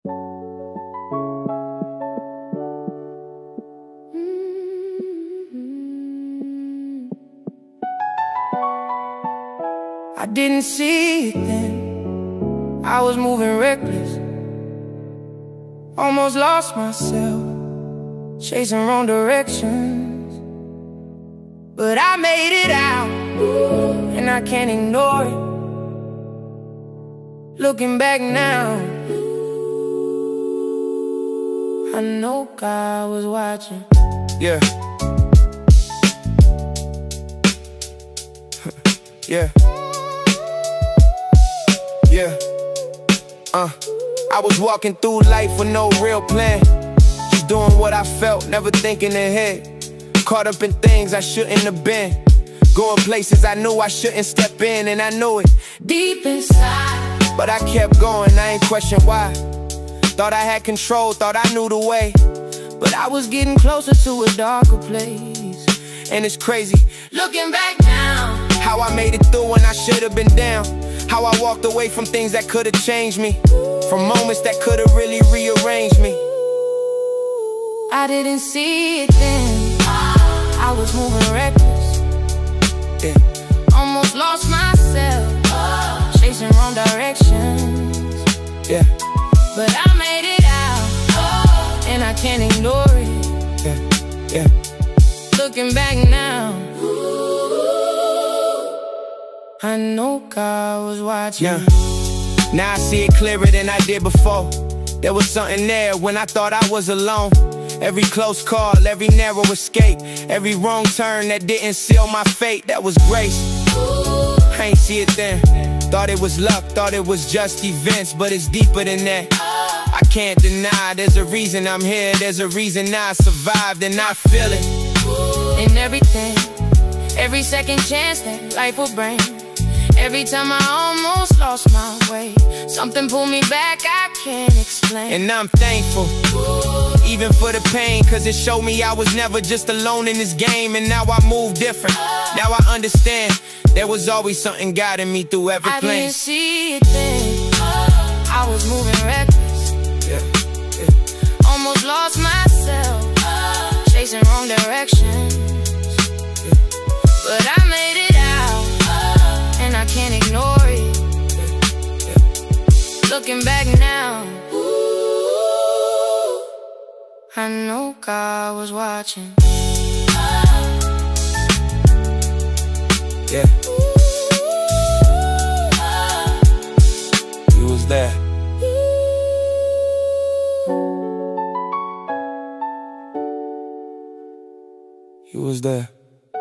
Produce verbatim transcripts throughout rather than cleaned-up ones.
I didn't see it then. I was moving reckless, almost lost myself, chasing wrong directions. But I made it out, and I can't ignore it. Looking back now, I know God was watching. Yeah. Yeah. Yeah. Uh, I was walking through life with no real plan, just doing what I felt, never thinking ahead. Caught up in things I shouldn't have been, going places I knew I shouldn't step in, and I knew it deep inside, but I kept going, I ain't question why. Thought I had control, thought I knew the way, but I was getting closer to a darker place. And it's crazy, looking back now, how I made it through when I should have been down. How I walked away from things that could have changed me, from moments that could have really rearranged me. I didn't see it then, I was moving reckless, yeah. Almost lost myself, chasing wrong directions, yeah. But I made it out, and I can't ignore it. Yeah, yeah. Looking back now, I know God was watching. Yeah. Now I see it clearer than I did before. There was something there when I thought I was alone. Every close call, every narrow escape, every wrong turn that didn't seal my fate, that was grace. I ain't see it then. Thought it was luck, thought it was just events, but it's deeper than that. I can't deny, there's a reason I'm here, there's a reason I survived, and I feel it in everything, every second chance that life will bring. Every time I almost lost my way, something pulled me back I can't explain. And I'm thankful, even for the pain, cause it showed me I was never just alone in this game. And now I move different, now I understand there was always something guiding me through every I plane. didn't see it then, I was moving reckless, yeah, yeah. Almost lost myself, chasing wrong directions, yeah. But I made it out, and I can't ignore it. yeah, yeah. Looking back now, I know God was watching. Yeah. He was there. He was there.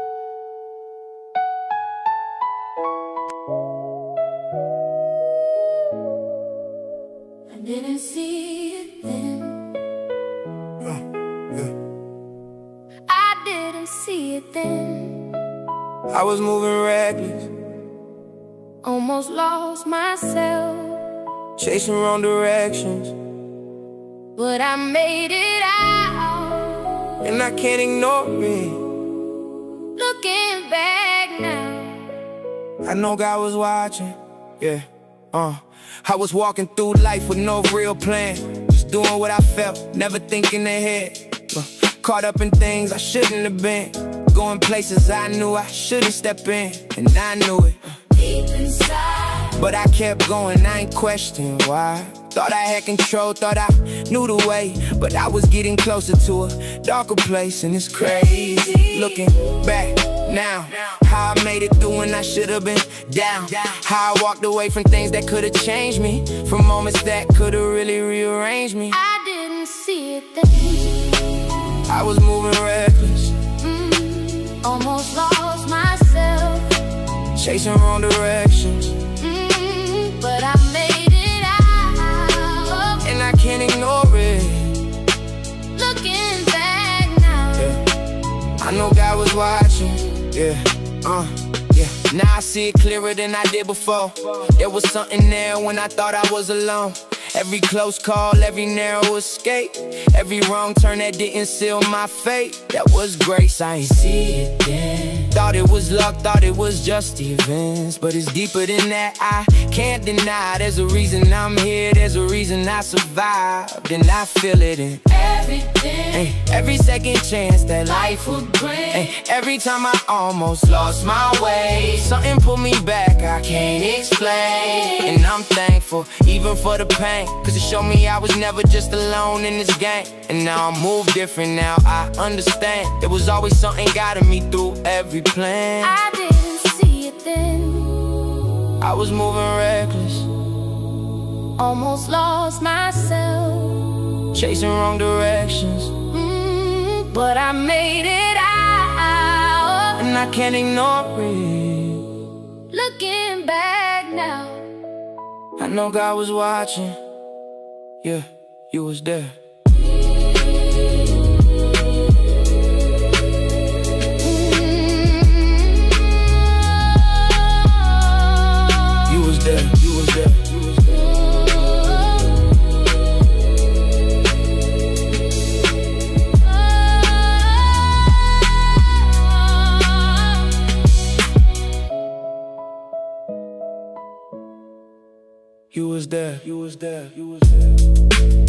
I didn't see it then, Uh, yeah. I didn't see it then. I was moving reckless, Almost lost myself, chasing wrong directions, but I made it out, and I can't ignore it. looking back now. I know God was watching, yeah. Uh, I was walking through life with no real plan, just doing what I felt, never thinking ahead. Uh, caught up in things I shouldn't have been, going places I knew I shouldn't step in, and I knew it Deep inside, but I kept going, I ain't questioning why. Thought I had control, thought I knew the way, but I was getting closer to a darker place, and it's crazy. Looking back now, how I made it through when I should have been down. How I walked away from things that could have changed me, from moments that could have really rearranged me. I didn't see it then, I was moving reckless, mm, almost lost myself, chasing wrong directions, mm, but I made it out, and I can't ignore it. looking back now, Yeah. I know God was watching, yeah, uh, yeah. Now I see it clearer than I did before. There was something there when I thought I was alone. Every close call, every narrow escape, every wrong turn that didn't seal my fate. That was grace, I ain't see it then. Thought it was luck, thought it was just events, but it's deeper than that, I can't deny. There's a reason I'm here, there's a reason I survived, and I feel it in everything, ay, every second chance that life would bring. Ay, every time I almost lost my way, something pulled me back I can't explain. And I'm thankful, even for the pain, cause it showed me I was never just alone in this game. And now I move different, now I understand. There was always something guiding me through every plan. I didn't see it then, I was moving reckless, almost lost myself, chasing wrong directions, mm, but I made it out, and I can't ignore it. Looking back now, I know God was watching. Yeah, you was there. You was there, you was there, you was there. You was there, you was there, you was there.